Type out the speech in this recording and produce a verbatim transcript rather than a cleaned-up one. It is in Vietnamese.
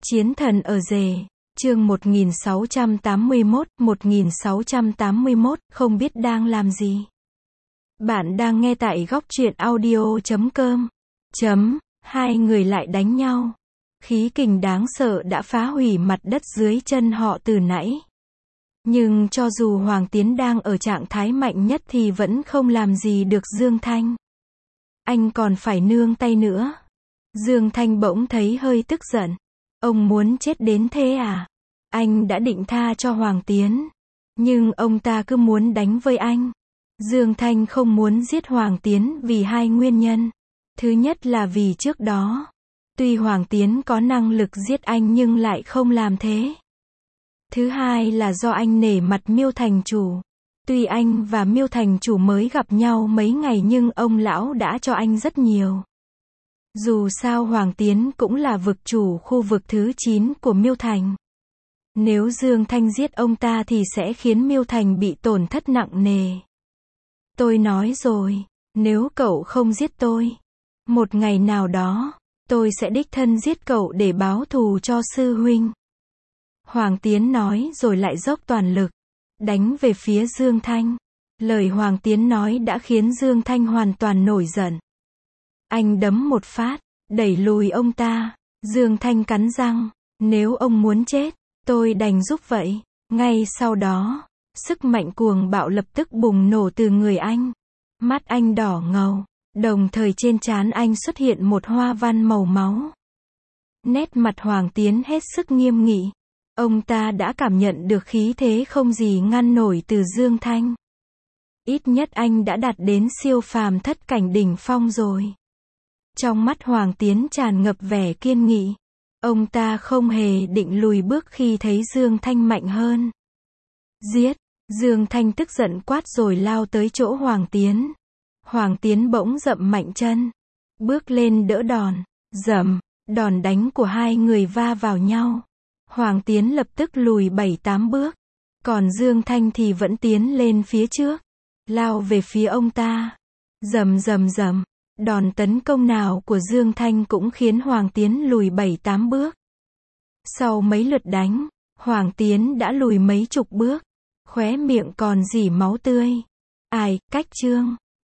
Chiến thần ở rể, chương một nghìn sáu trăm tám mươi mốt, một nghìn sáu trăm tám mươi mốt, không biết đang làm gì. Bạn đang nghe tại góc truyện audio chấm com. Chấm, hai người lại đánh nhau. Khí kình đáng sợ đã phá hủy mặt đất dưới chân họ từ nãy. Nhưng cho dù Hoàng Tiến đang ở trạng thái mạnh nhất thì vẫn không làm gì được Dương Thanh. Anh còn phải nương tay nữa. Dương Thanh bỗng thấy hơi tức giận. Ông muốn chết đến thế à? Anh đã định tha cho Hoàng Tiến. Nhưng ông ta cứ muốn đánh với anh. Dương Thanh không muốn giết Hoàng Tiến vì hai nguyên nhân. Thứ nhất là vì trước đó, tuy Hoàng Tiến có năng lực giết anh nhưng lại không làm thế. Thứ hai là do anh nể mặt Miêu Thành Chủ. Tuy anh và Miêu Thành Chủ mới gặp nhau mấy ngày nhưng ông lão đã cho anh rất nhiều. Dù sao Hoàng Tiến cũng là vực chủ khu vực thứ chín của Miêu Thành. Nếu Dương Thanh giết ông ta thì sẽ khiến Miêu Thành bị tổn thất nặng nề. Tôi nói rồi, nếu cậu không giết tôi, một ngày nào đó, tôi sẽ đích thân giết cậu để báo thù cho sư huynh. Hoàng Tiến nói rồi lại dốc toàn lực, đánh về phía Dương Thanh. Lời Hoàng Tiến nói đã khiến Dương Thanh hoàn toàn nổi giận. Anh đấm một phát, đẩy lùi ông ta. Dương Thanh cắn răng, nếu ông muốn chết, tôi đành giúp vậy. Ngay sau đó, sức mạnh cuồng bạo lập tức bùng nổ từ người anh. Mắt anh đỏ ngầu, đồng thời trên trán anh xuất hiện một hoa văn màu máu. Nét mặt Hoàng Tiến hết sức nghiêm nghị. Ông ta đã cảm nhận được khí thế không gì ngăn nổi từ Dương Thanh. Ít nhất anh đã đạt đến siêu phàm thất cảnh đỉnh phong rồi. Trong mắt Hoàng Tiến tràn ngập vẻ kiên nghị. Ông ta không hề định lùi bước khi thấy Dương Thanh mạnh hơn. Giết! Dương Thanh tức giận quát rồi lao tới chỗ Hoàng Tiến. Hoàng Tiến bỗng dậm mạnh chân. Bước lên đỡ đòn. Dầm! Đòn đánh của hai người va vào nhau. Hoàng Tiến lập tức lùi bảy tám bước. Còn Dương Thanh thì vẫn tiến lên phía trước. Lao về phía ông ta. Dầm dầm dầm. Đòn tấn công nào của Dương Thanh cũng khiến Hoàng Tiến lùi bảy tám bước. Sau mấy lượt đánh, Hoàng Tiến đã lùi mấy chục bước. Khóe miệng còn rỉ máu tươi. Ai, cách chương.